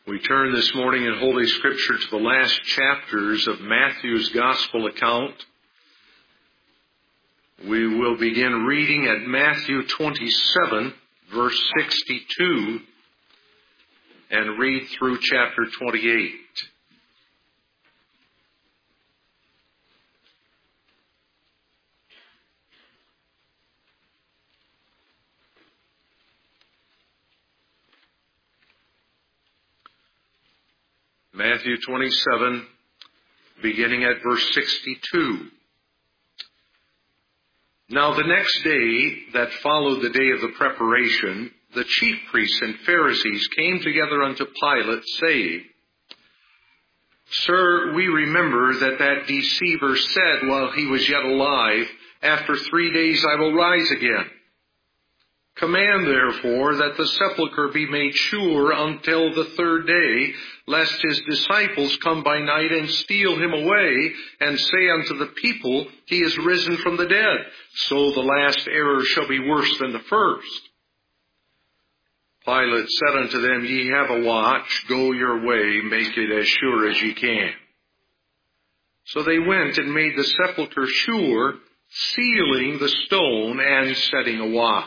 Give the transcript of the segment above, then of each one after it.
We turn this morning in Holy Scripture to the last chapters of Matthew's Gospel account. We will begin reading at Matthew 27, verse 62, and read through chapter 28. Matthew 27, beginning at verse 62. Now the next day that followed the day of the preparation, the chief priests and Pharisees came together unto Pilate, saying, Sir, we remember that deceiver said while he was yet alive, After 3 days I will rise again. Command, therefore, that the sepulchre be made sure until the 3rd day, lest his disciples come by night and steal him away, and say unto the people, He is risen from the dead. So the last error shall be worse than the first. Pilate said unto them, Ye have a watch, go your way, make it as sure as ye can. So they went and made the sepulchre sure, sealing the stone and setting a watch.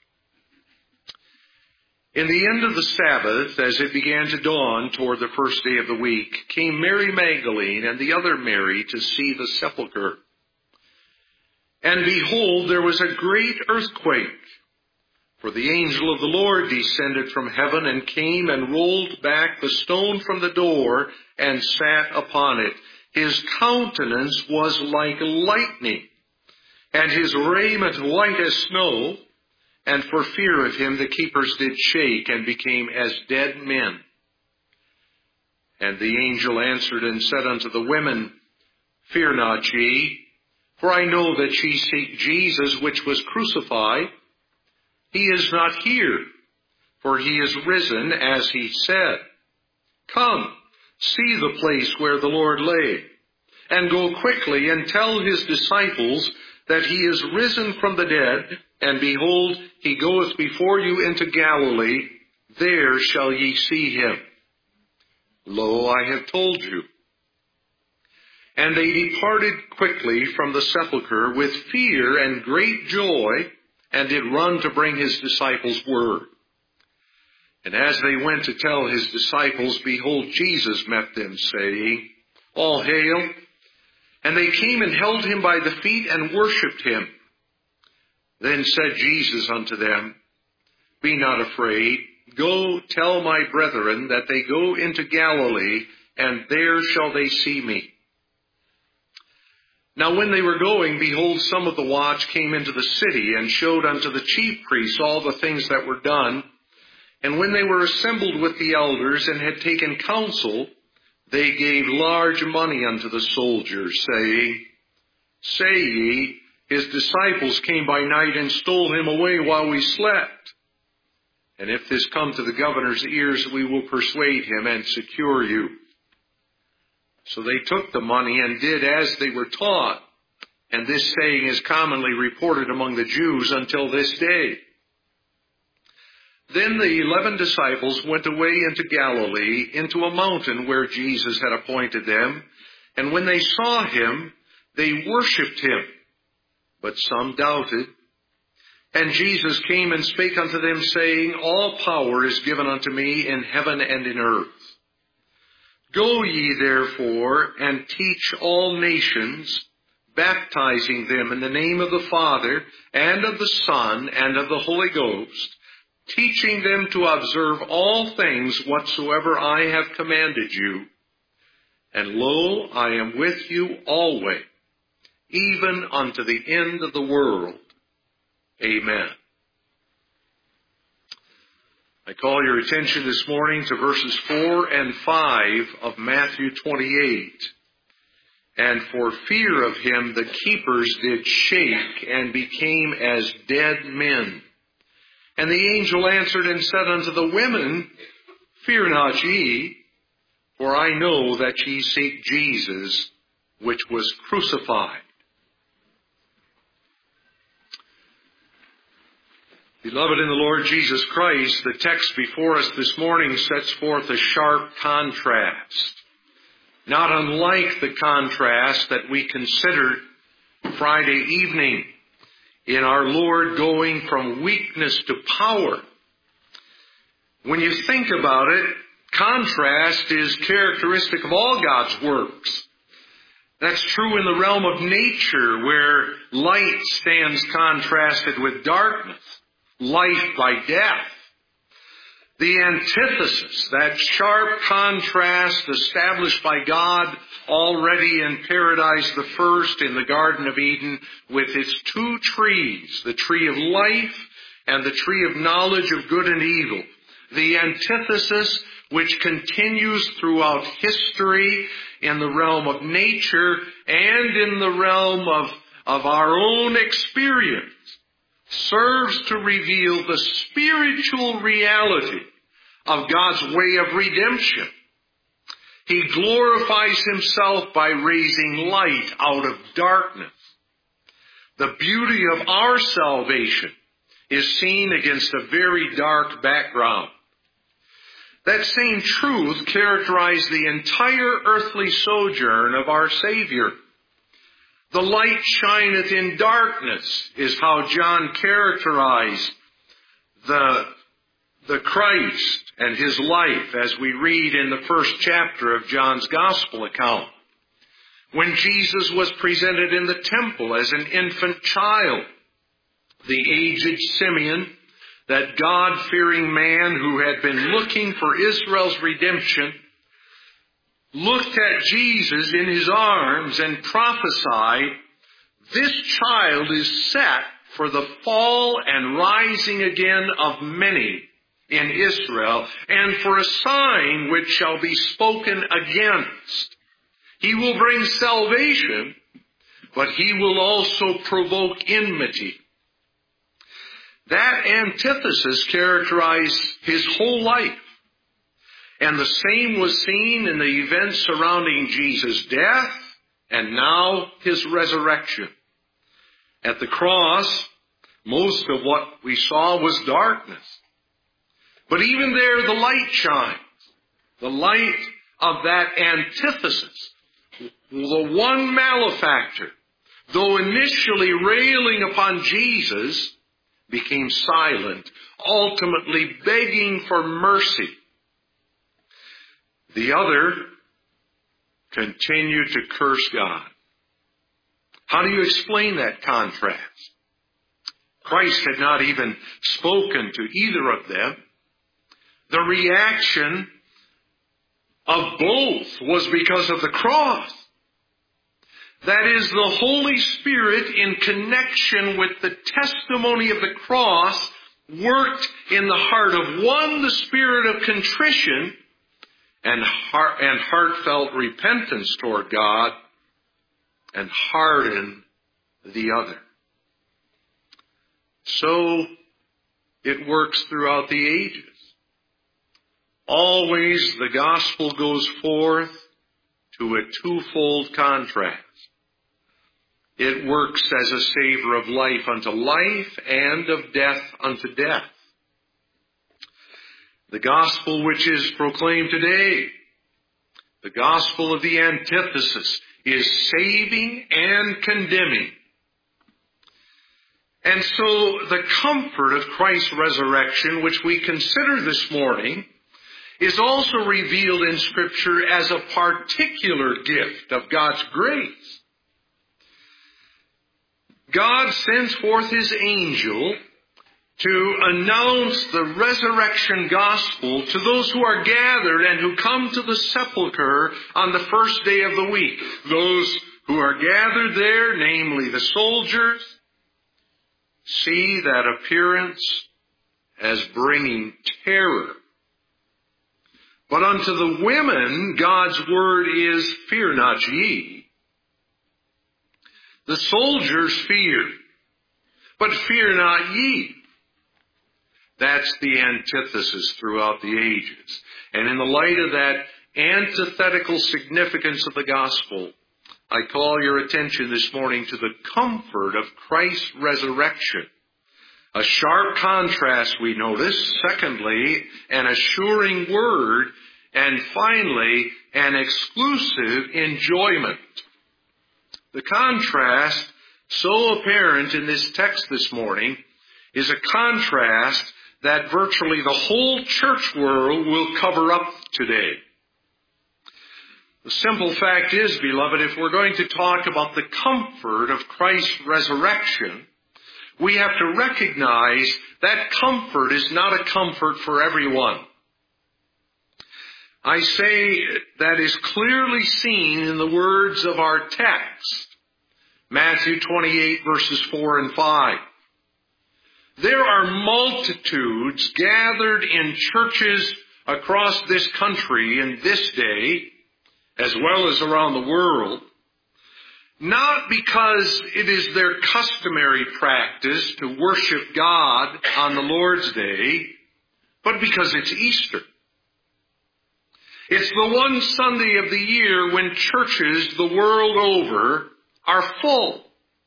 In the end of the Sabbath, as it began to dawn toward the first day of the week, came Mary Magdalene and the other Mary to see the sepulchre. And behold, there was a great earthquake, for the angel of the Lord descended from heaven and came and rolled back the stone from the door and sat upon it. His countenance was like lightning, and his raiment white as snow. And for fear of him the keepers did shake and became as dead men. And the angel answered and said unto the women, Fear not ye, for I know that ye seek Jesus which was crucified. He is not here, for he is risen, as he said. Come, see the place where the Lord lay, and go quickly and tell his disciples that he is risen from the dead, and behold, he goeth before you into Galilee. There shall ye see him. Lo, I have told you. And they departed quickly from the sepulchre with fear and great joy, and did run to bring his disciples word. And as they went to tell his disciples, behold, Jesus met them, saying, All hail. And they came and held him by the feet and worshipped him. Then said Jesus unto them, Be not afraid. Go tell my brethren that they go into Galilee, and there shall they see me. Now when they were going, behold, some of the watch came into the city, and showed unto the chief priests all the things that were done. And when they were assembled with the elders, and had taken counsel, they gave large money unto the soldiers, saying, Say ye, his disciples came by night and stole him away while we slept. And if this come to the governor's ears, we will persuade him and secure you. So they took the money and did as they were taught. And this saying is commonly reported among the Jews until this day. Then the 11 disciples went away into Galilee, into a mountain where Jesus had appointed them. And when they saw him, they worshipped him. But some doubted. And Jesus came and spake unto them, saying, All power is given unto me in heaven and in earth. Go ye therefore, and teach all nations, baptizing them in the name of the Father, and of the Son, and of the Holy Ghost, teaching them to observe all things whatsoever I have commanded you. And lo, I am with you always, even unto the end of the world. Amen. I call your attention this morning to verses 4 and 5 of Matthew 28. And for fear of him the keepers did shake and became as dead men. And the angel answered and said unto the women, Fear not ye, for I know that ye seek Jesus, which was crucified. Beloved in the Lord Jesus Christ, the text before us this morning sets forth a sharp contrast, not unlike the contrast that we considered Friday evening in our Lord going from weakness to power. When you think about it, contrast is characteristic of all God's works. That's true in the realm of nature, where light stands contrasted with darkness, life by death. The antithesis, that sharp contrast established by God already in paradise the first in the Garden of Eden with its two trees, the tree of life and the tree of knowledge of good and evil. The antithesis which continues throughout history in the realm of nature and in the realm of our own experience, serves to reveal the spiritual reality of God's way of redemption. He glorifies himself by raising light out of darkness. The beauty of our salvation is seen against a very dark background. That same truth characterized the entire earthly sojourn of our Savior. The light shineth in darkness is how John characterized the Christ and his life as we read in the first chapter of John's Gospel account. When Jesus was presented in the temple as an infant child, the aged Simeon, that God-fearing man who had been looking for Israel's redemption, looked at Jesus in his arms and prophesied, "This child is set for the fall and rising again of many in Israel, and for a sign which shall be spoken against. He will bring salvation, but he will also provoke enmity." That antithesis characterized his whole life. And the same was seen in the events surrounding Jesus' death and now his resurrection. At the cross, most of what we saw was darkness. But even there, the light shines. The light of that antithesis. The one malefactor, though initially railing upon Jesus, became silent, ultimately begging for mercy. The other continued to curse God. How do you explain that contrast? Christ had not even spoken to either of them. The reaction of both was because of the cross. That is, the Holy Spirit, in connection with the testimony of the cross, worked in the heart of one the spirit of contrition and heartfelt repentance toward God, and hardened the other. So it works throughout the ages. Always the gospel goes forth to a twofold contrast. It works as a savor of life unto life and of death unto death. The gospel which is proclaimed today, the gospel of the antithesis, is saving and condemning. And so the comfort of Christ's resurrection, which we consider this morning, is also revealed in Scripture as a particular gift of God's grace. God sends forth his angel to announce the resurrection gospel to those who are gathered and who come to the sepulchre on the first day of the week. Those who are gathered there, namely the soldiers, see that appearance as bringing terror. But unto the women, God's word is, "Fear not ye." The soldiers feared, but fear not ye. That's the antithesis throughout the ages. And in the light of that antithetical significance of the gospel, I call your attention this morning to the comfort of Christ's resurrection, A sharp contrast we notice. Secondly, an assuring word. And finally, an exclusive enjoyment. The contrast, so apparent in this text this morning, is a contrast that virtually the whole church world will cover up today. The simple fact is, beloved, if we're going to talk about the comfort of Christ's resurrection, we have to recognize that comfort is not a comfort for everyone. I say that is clearly seen in the words of our text, Matthew 28, verses 4 and 5. There are multitudes gathered in churches across this country in this day, as well as around the world, not because it is their customary practice to worship God on the Lord's Day, but because it's Easter. It's the one Sunday of the year when churches the world over are full.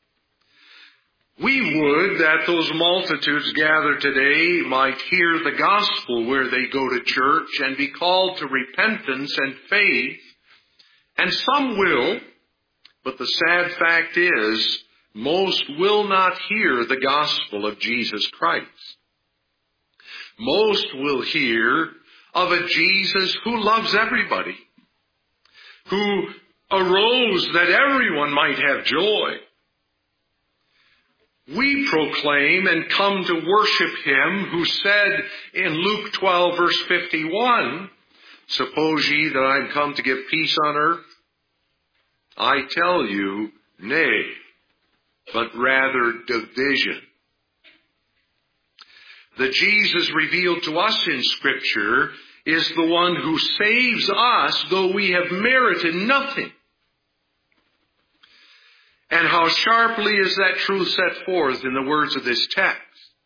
We would that those multitudes gathered today might hear the gospel where they go to church and be called to repentance and faith. And some will, but the sad fact is, most will not hear the gospel of Jesus Christ. Most will hear of a Jesus who loves everybody, who arose that everyone might have joy. We proclaim and come to worship Him who said in Luke 12, verse 51, "Suppose ye that I am come to give peace on earth? I tell you, nay, but rather division." The Jesus revealed to us in Scripture is the one who saves us, though we have merited nothing. And how sharply is that truth set forth in the words of this text?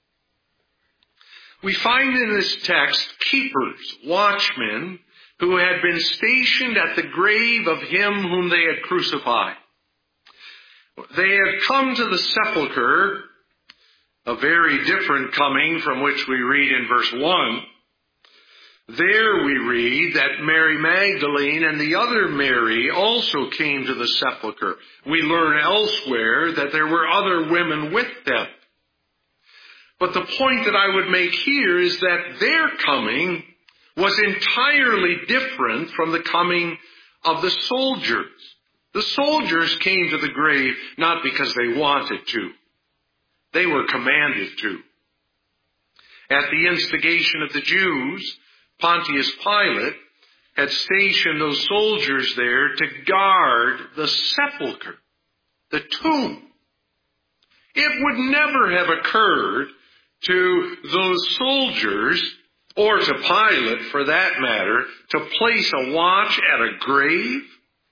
We find in this text keepers, watchmen, who had been stationed at the grave of Him whom they had crucified. They had come to the sepulchre, a very different coming from which we read in verse 1. There we read that Mary Magdalene and the other Mary also came to the sepulchre. We learn elsewhere that there were other women with them. But the point that I would make here is that their coming was entirely different from the coming of the soldiers. The soldiers came to the grave not because they wanted to. They were commanded to. At the instigation of the Jews, Pontius Pilate had stationed those soldiers there to guard the sepulchre, the tomb. It would never have occurred to those soldiers, or to Pilate for that matter, to place a watch at a grave.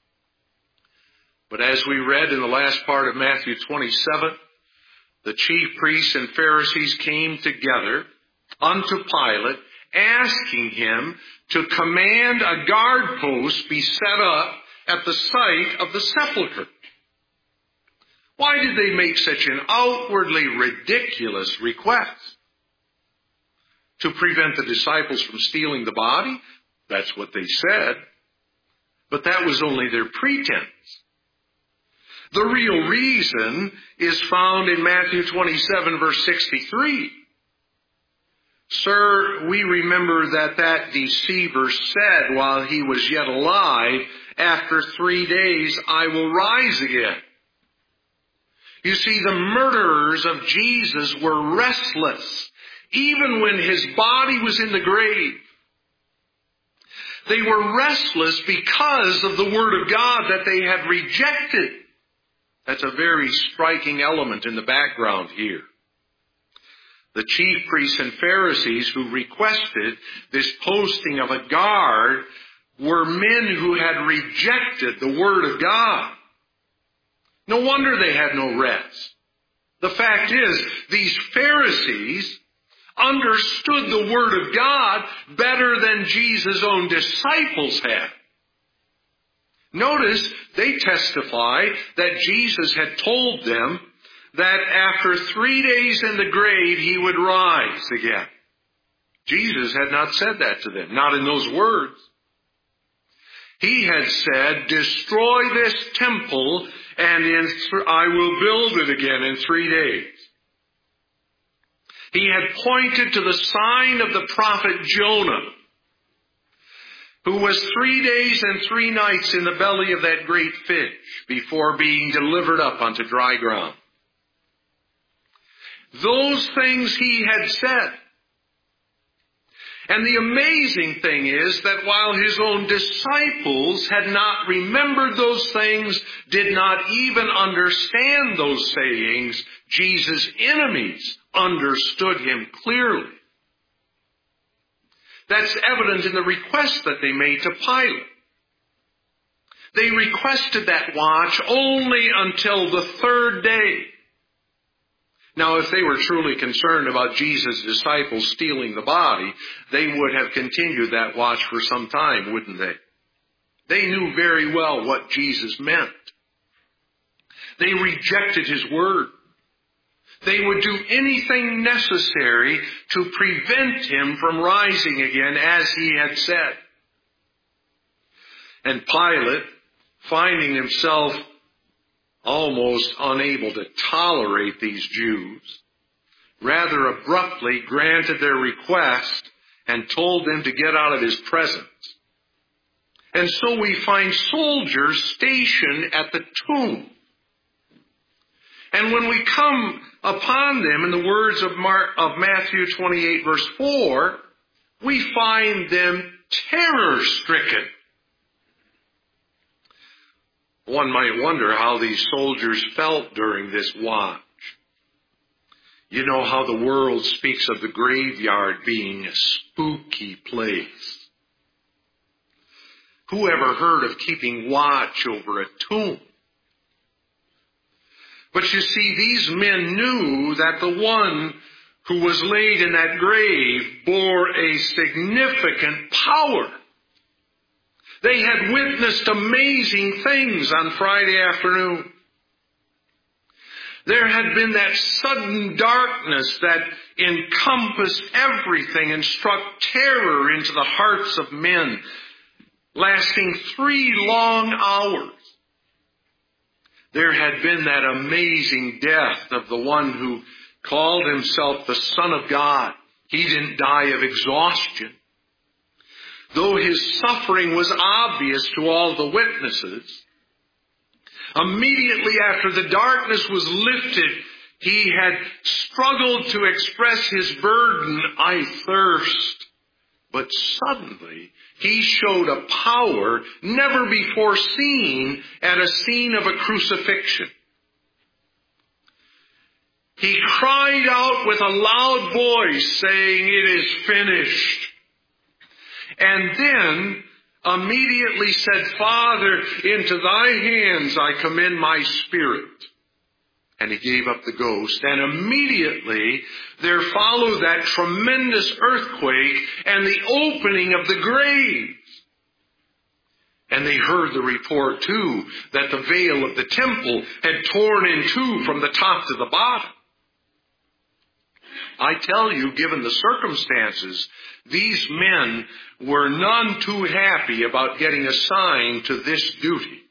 But as we read in the last part of Matthew 27, the chief priests and Pharisees came together unto Pilate, asking him to command a guard post be set up at the site of the sepulchre. Why did they make such an outwardly ridiculous request? To prevent the disciples from stealing the body? That's what they said. But that was only their pretense. The real reason is found in Matthew 27, verse 63. Sir, we remember that deceiver said while he was yet alive, after 3 days I will rise again. You see, the murderers of Jesus were restless, even when His body was in the grave. They were restless because of the Word of God that they had rejected. That's a very striking element in the background here. The chief priests and Pharisees who requested this posting of a guard were men who had rejected the Word of God. No wonder they had no rest. The fact is, these Pharisees understood the Word of God better than Jesus' own disciples had. Notice they testify that Jesus had told them that after 3 days in the grave, he would rise again. Jesus had not said that to them, not in those words. He had said, destroy this temple and I will build it again in 3 days. He had pointed to the sign of the prophet Jonah, who was 3 days and 3 nights in the belly of that great fish before being delivered up onto dry ground. Those things he had said. And the amazing thing is that while his own disciples had not remembered those things, did not even understand those sayings, Jesus' enemies understood him clearly. That's evident in the request that they made to Pilate. They requested that watch only until the 3rd day. Now, if they were truly concerned about Jesus' disciples stealing the body, they would have continued that watch for some time, wouldn't they? They knew very well what Jesus meant. They rejected his word. They would do anything necessary to prevent him from rising again, as he had said. And Pilate, finding himself almost unable to tolerate these Jews, rather abruptly granted their request and told them to get out of his presence. And so we find soldiers stationed at the tomb. And when we come upon them in the words of Matthew 28 verse 4, we find them terror-stricken. One might wonder how these soldiers felt during this watch. You know how the world speaks of the graveyard being a spooky place. Who ever heard of keeping watch over a tomb? But you see, these men knew that the one who was laid in that grave bore a significant power. They had witnessed amazing things on Friday afternoon. There had been that sudden darkness that encompassed everything and struck terror into the hearts of men, lasting 3 long hours. There had been that amazing death of the one who called himself the Son of God. He didn't die of exhaustion. Though his suffering was obvious to all the witnesses, immediately after the darkness was lifted, he had struggled to express his burden, I thirst. But suddenly, he showed a power never before seen at a scene of a crucifixion. He cried out with a loud voice, saying, "It is finished." And then immediately said, "Father, into thy hands I commend my spirit." And he gave up the ghost. And immediately there followed that tremendous earthquake and the opening of the graves. And they heard the report too, that the veil of the temple had torn in two from the top to the bottom. I tell you, given the circumstances, these men were none too happy about getting assigned to this duty.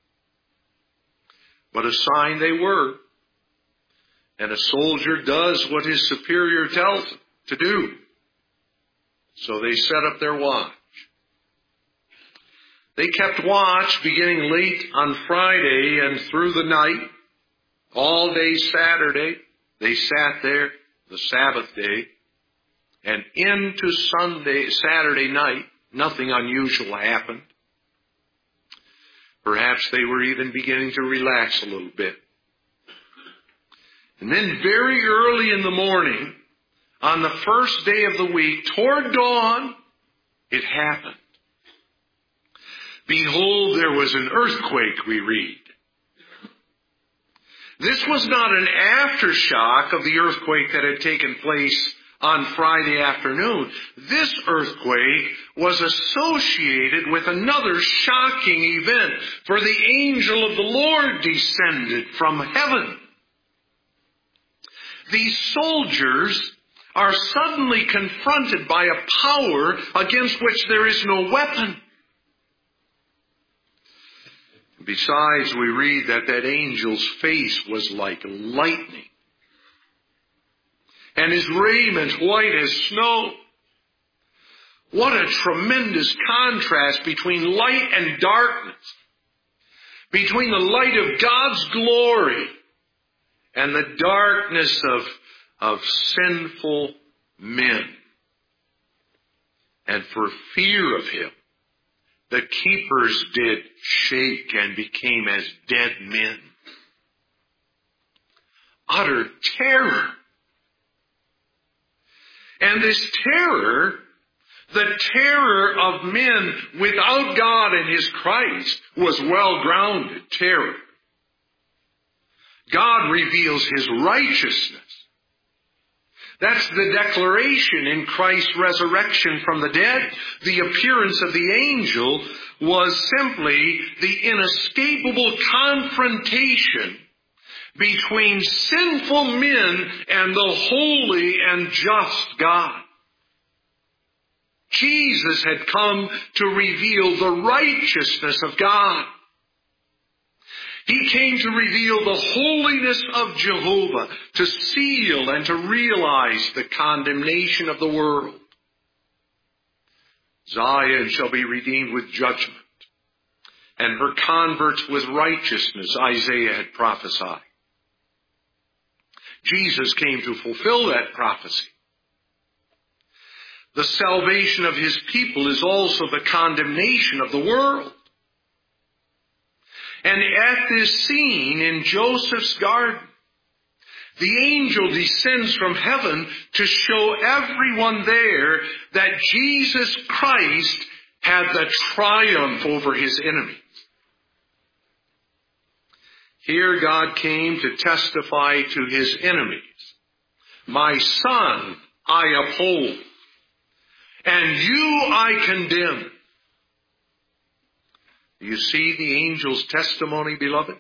But assigned they were. And a soldier does what his superior tells him to do. So they set up their watch. They kept watch beginning late on Friday and through the night. All day Saturday, they sat there, the Sabbath day, and into Saturday night, nothing unusual happened. Perhaps they were even beginning to relax a little bit. And then very early in the morning, on the first day of the week, toward dawn, it happened. Behold, there was an earthquake, we read. This was not an aftershock of the earthquake that had taken place on Friday afternoon. This earthquake was associated with another shocking event, for the angel of the Lord descended from heaven. these soldiers are suddenly confronted by a power against which there is no weapon. Besides, we read that angel's face was like lightning, and his raiment white as snow. What a tremendous contrast between light and darkness, between the light of God's glory and the darkness of sinful men. And for fear of him, the keepers did shake and became as dead men. Utter terror. And this terror, the terror of men without God and His Christ, was well-grounded terror. God reveals His righteousness. That's the declaration in Christ's resurrection from the dead. The appearance of the angel was simply the inescapable confrontation between sinful men and the holy and just God. Jesus had come to reveal the righteousness of God. He came to reveal the holiness of Jehovah, to seal and to realize the condemnation of the world. Zion shall be redeemed with judgment, and her converts with righteousness, Isaiah had prophesied. Jesus came to fulfill that prophecy. The salvation of His people is also the condemnation of the world. And at this scene in Joseph's garden, the angel descends from heaven to show everyone there that Jesus Christ had the triumph over His enemies. Here God came to testify to His enemies. My Son I uphold, and you I condemn. You see the angel's testimony, beloved?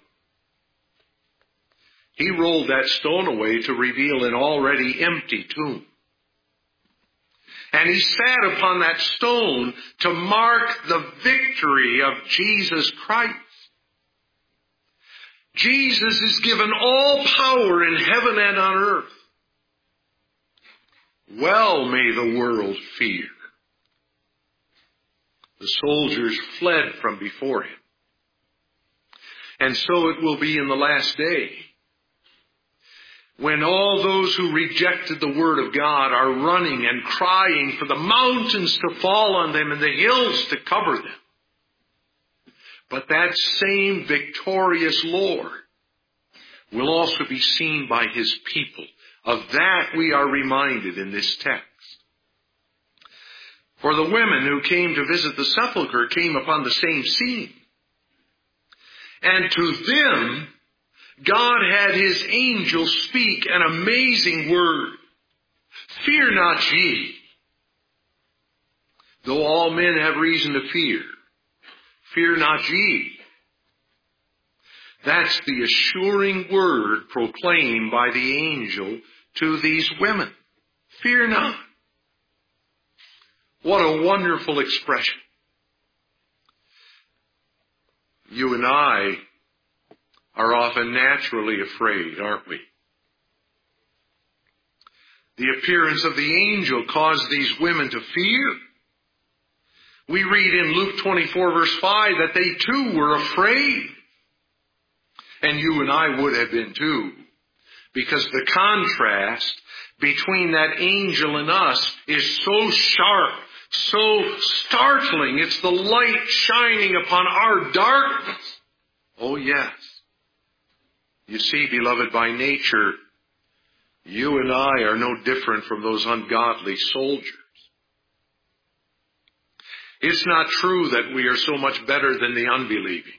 He rolled that stone away to reveal an already empty tomb. And He sat upon that stone to mark the victory of Jesus Christ. Jesus is given all power in heaven and on earth. Well may the world fear. The soldiers fled from before Him. And so it will be in the last day, when all those who rejected the Word of God are running and crying for the mountains to fall on them and the hills to cover them. But that same victorious Lord will also be seen by His people. Of that we are reminded in this text. For the women who came to visit the sepulchre came upon the same scene. And to them, God had His angel speak an amazing word. Fear not ye. Though all men have reason to fear, fear not ye. That's the assuring word proclaimed by the angel to these women. Fear not. What a wonderful expression. You and I are often naturally afraid, aren't we? The appearance of the angel caused these women to fear. We read in Luke 24 verse 5 that they too were afraid. And you and I would have been too, because the contrast between that angel and us is so sharp, so startling. It's the light shining upon our darkness. Oh yes. You see, beloved, by nature, you and I are no different from those ungodly soldiers. It's not true that we are so much better than the unbelieving.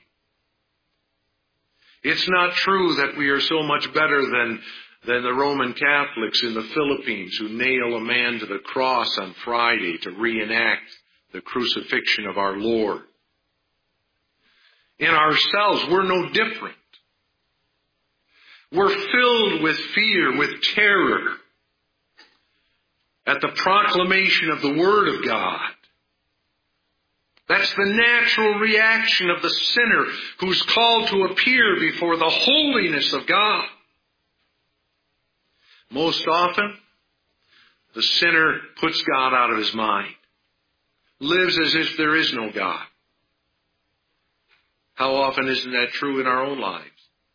It's not true that we are so much better than the Roman Catholics in the Philippines who nail a man to the cross on Friday to reenact the crucifixion of our Lord. In ourselves, we're no different. We're filled with fear, with terror at the proclamation of the Word of God. That's the natural reaction of the sinner who's called to appear before the holiness of God. Most often, the sinner puts God out of his mind, lives as if there is no God. How often isn't that true in our own lives?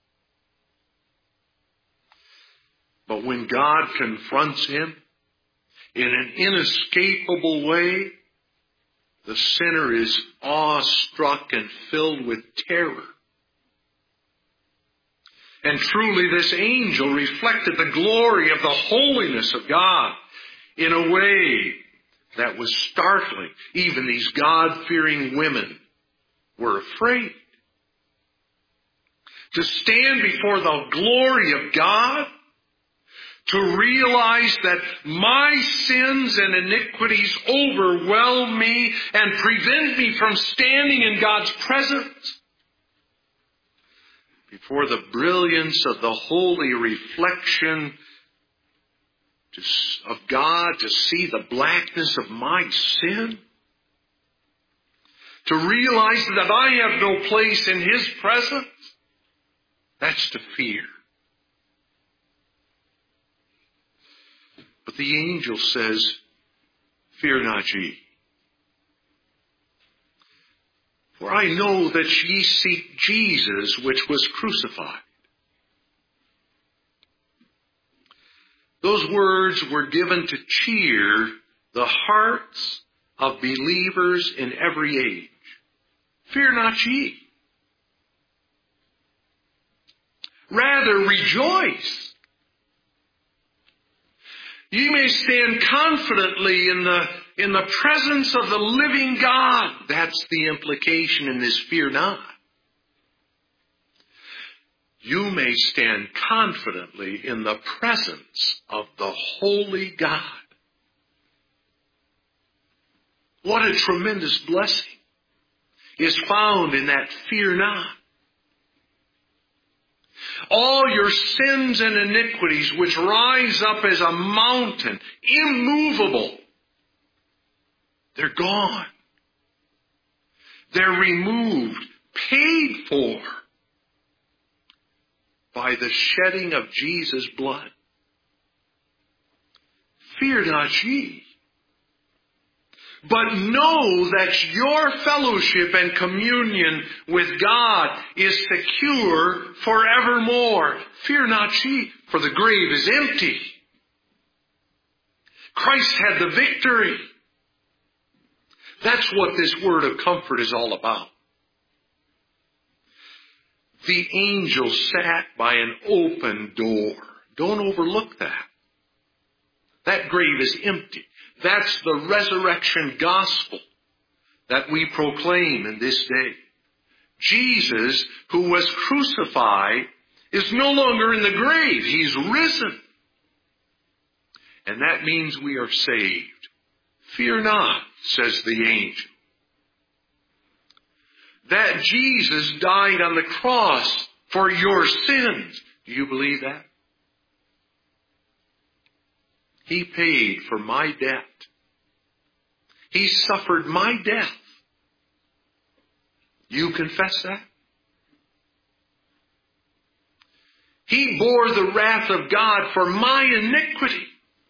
But when God confronts him in an inescapable way, the sinner is awestruck and filled with terror. And truly this angel reflected the glory of the holiness of God in a way that was startling. Even these God-fearing women were afraid. To stand before the glory of God, to realize that my sins and iniquities overwhelm me and prevent me from standing in God's presence, before the brilliance of the holy reflection of God, to see the blackness of my sin, to realize that I have no place in His presence, that's to fear. But the angel says, "Fear not ye. For I know that ye seek Jesus, which was crucified." Those words were given to cheer the hearts of believers in every age. Fear not ye. Rather rejoice. Ye may stand confidently in the presence of the living God. That's the implication in this fear not. You may stand confidently in the presence of the holy God. What a tremendous blessing is found in that fear not. All your sins and iniquities which rise up as a mountain, immovable, they're gone. They're removed, paid for by the shedding of Jesus' blood. Fear not ye. But know that your fellowship and communion with God is secure forevermore. Fear not ye, for the grave is empty. Christ had the victory. That's what this word of comfort is all about. The angel sat by an open door. Don't overlook that. That grave is empty. That's the resurrection gospel that we proclaim in this day. Jesus, who was crucified, is no longer in the grave. He's risen. And that means we are saved. Fear not, says the angel. That Jesus died on the cross for your sins. Do you believe that? He paid for my debt. He suffered my death. You confess that? He bore the wrath of God for my iniquity.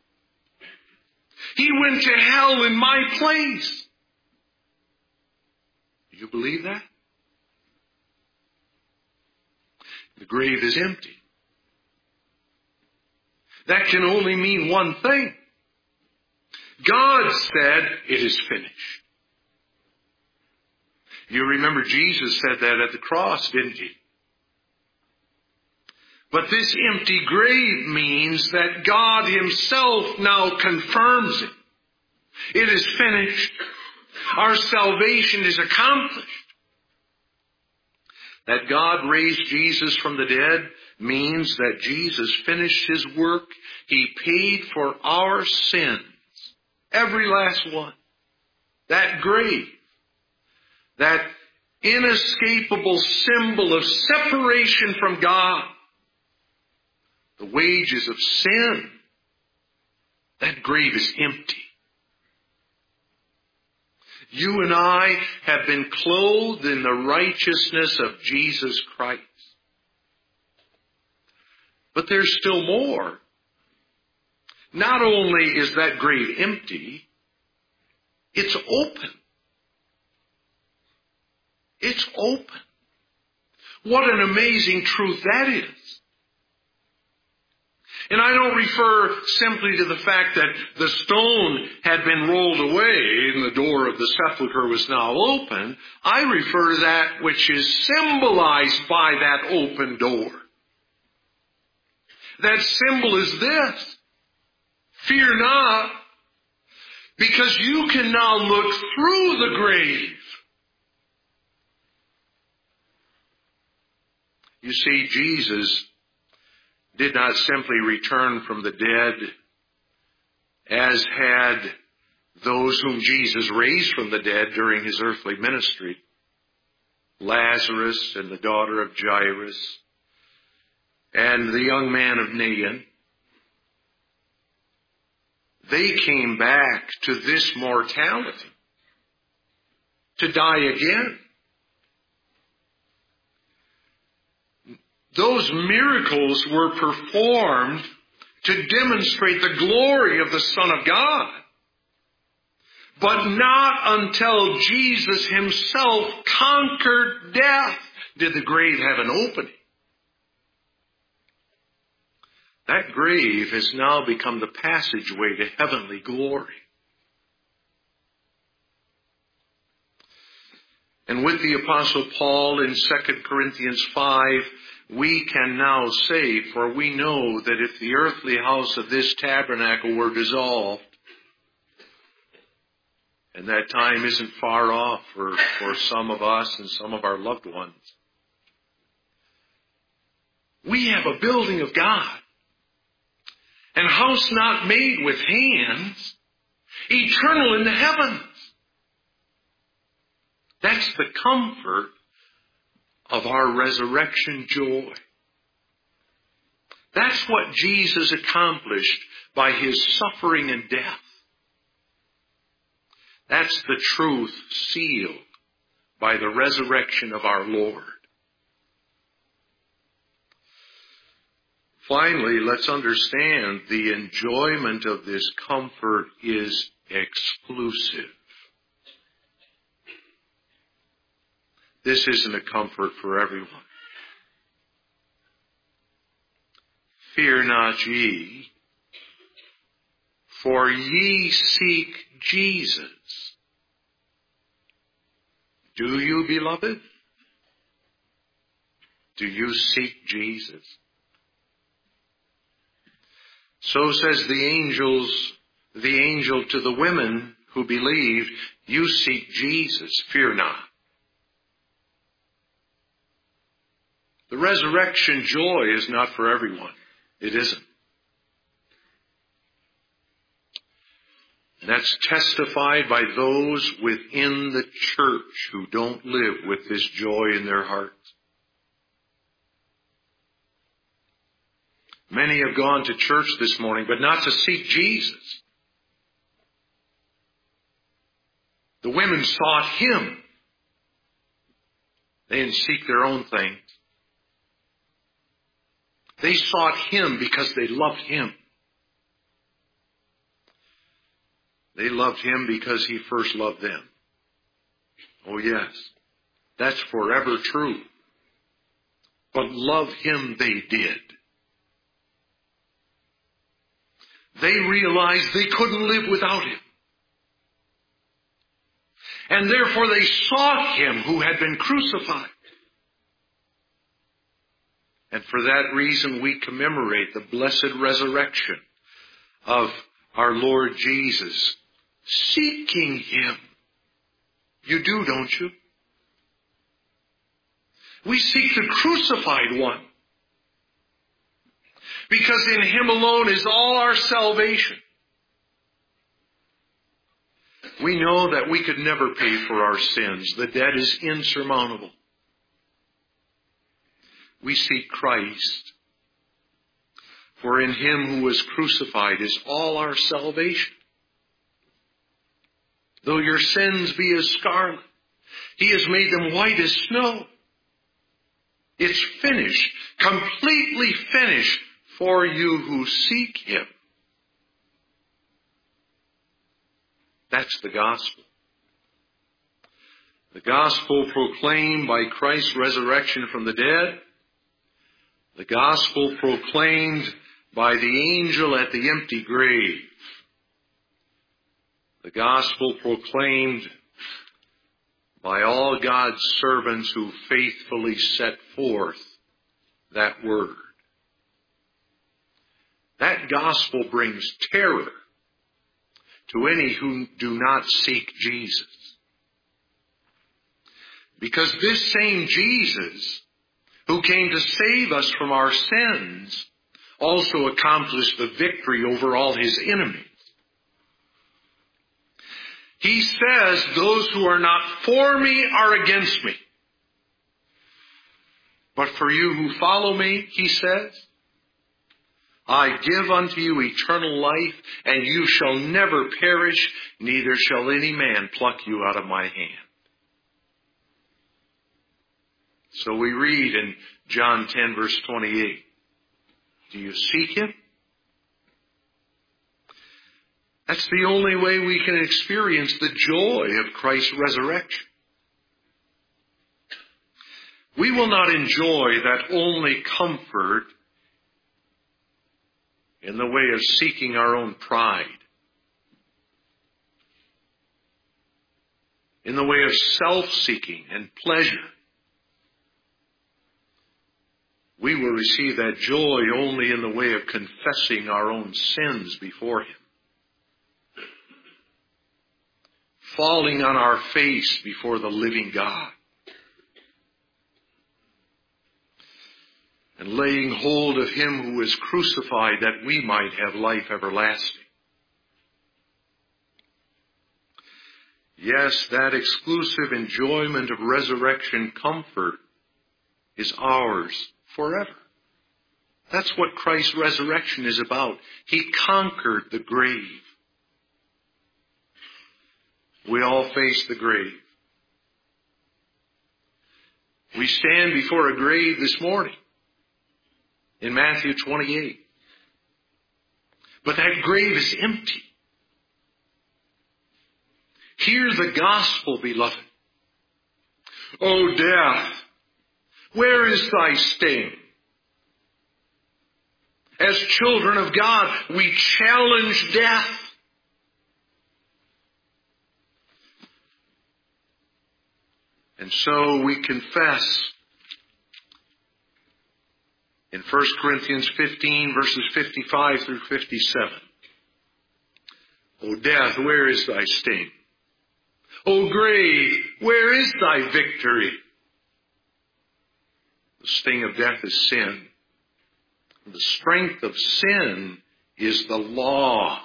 He went to hell in my place. Do you believe that? The grave is empty. That can only mean one thing. God said, "It is finished." You remember Jesus said that at the cross, didn't he? But this empty grave means that God Himself now confirms it. It is finished. Our salvation is accomplished. That God raised Jesus from the dead means that Jesus finished His work. He paid for our sins. Every last one. That grave. That inescapable symbol of separation from God. the wages of sin. That grave is empty. You and I have been clothed in the righteousness of Jesus Christ. But there's still more. Not only is that grave empty, it's open. It's open. What an amazing truth that is. And I don't refer simply to the fact that the stone had been rolled away and the door of the sepulchre was now open. I refer to that which is symbolized by that open door. That symbol is this: fear not, because you can now look through the grave. You see, Jesus did not simply return from the dead, as had those whom Jesus raised from the dead during his earthly ministry. Lazarus and the daughter of Jairus and the young man of Nain. They came back to this mortality, to die again. Those miracles were performed to demonstrate the glory of the Son of God. But not until Jesus himself conquered death did the grave have an opening. That grave has now become the passageway to heavenly glory. And with the Apostle Paul in 2 Corinthians 5, we can now say, for we know that if the earthly house of this tabernacle were dissolved, and that time isn't far off for some of us and some of our loved ones, we have a building of God, and a house not made with hands, eternal in the heavens. That's the comfort of our resurrection joy. That's what Jesus accomplished by his suffering and death. That's the truth sealed by the resurrection of our Lord. Finally, let's understand the enjoyment of this comfort is exclusive. This isn't a comfort for everyone. Fear not ye, for ye seek Jesus. Do you, beloved? Do you seek Jesus? So says the angel to the women who believed, you seek Jesus, fear not. The resurrection joy is not for everyone. It isn't. And that's testified by those within the church who don't live with this joy in their hearts. Many have gone to church this morning, but not to seek Jesus. The women sought him. They didn't seek their own things. They sought him because they loved him. They loved him because he first loved them. Oh yes, that's forever true. But love him they did. They realized they couldn't live without him. And therefore they sought him who had been crucified. And for that reason we commemorate the blessed resurrection of our Lord Jesus, seeking him. You do, don't you? We seek the crucified one, because in him alone is all our salvation. We know that we could never pay for our sins. The debt is insurmountable. We seek Christ, For in him who was crucified is all our salvation. Though your sins be as scarlet, he has made them white as snow. It's finished, completely finished for you who seek him. That's the gospel. The gospel proclaimed by Christ's resurrection from the dead. The gospel proclaimed by the angel at the empty grave. The gospel proclaimed by all God's servants who faithfully set forth that word. That gospel brings terror to any who do not seek Jesus. Because this same Jesus, who came to save us from our sins, also accomplished the victory over all his enemies. He says, those who are not for me are against me. But for you who follow me, he says, I give unto you eternal life, and you shall never perish, neither shall any man pluck you out of my hand. So we read in John 10, verse 28, do you seek him? That's the only way we can experience the joy of Christ's resurrection. We will not enjoy that only comfort in the way of seeking our own pride, in the way of self-seeking and pleasure. We will receive that joy only in the way of confessing our own sins before him, falling on our face before the living God, and laying hold of him who was crucified that we might have life everlasting. Yes, that exclusive enjoyment of resurrection comfort is ours forever. That's what Christ's resurrection is about. He conquered the grave. We all face the grave. We stand before a grave this morning in Matthew 28. But that grave is empty. Hear the gospel, beloved. O death, where is thy sting? As children of God, we challenge death. And so we confess in 1 Corinthians 15, verses 55 through 57. O death, where is thy sting? O grave, where is thy victory? The sting of death is sin. The strength of sin is the law.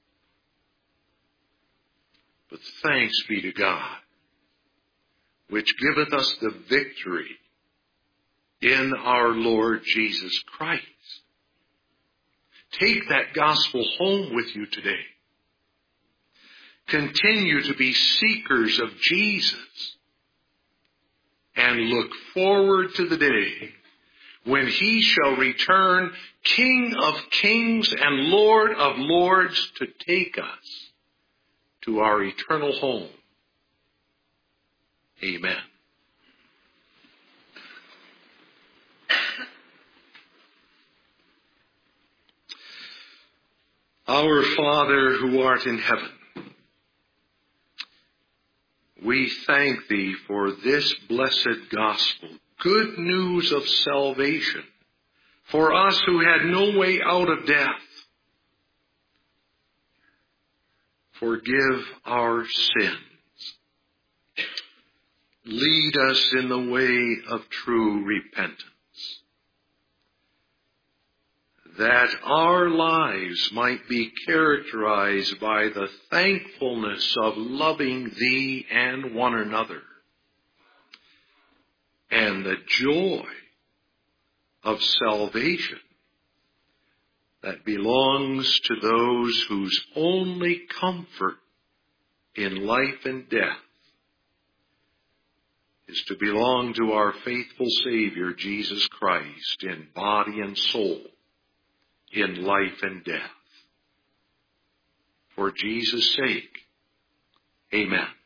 But thanks be to God, which giveth us the victory in our Lord Jesus Christ. Take that gospel home with you today. Continue to be seekers of Jesus, and look forward to the day when he shall return, King of kings and Lord of lords, to take us to our eternal home. Amen. Our Father who art in heaven, we thank thee for this blessed gospel, good news of salvation for us who had no way out of death. Forgive our sins. Lead us in the way of true repentance, that our lives might be characterized by the thankfulness of loving thee and one another, and the joy of salvation that belongs to those whose only comfort in life and death is to belong to our faithful Savior, Jesus Christ, in body and soul, in life and death. For Jesus' sake, amen.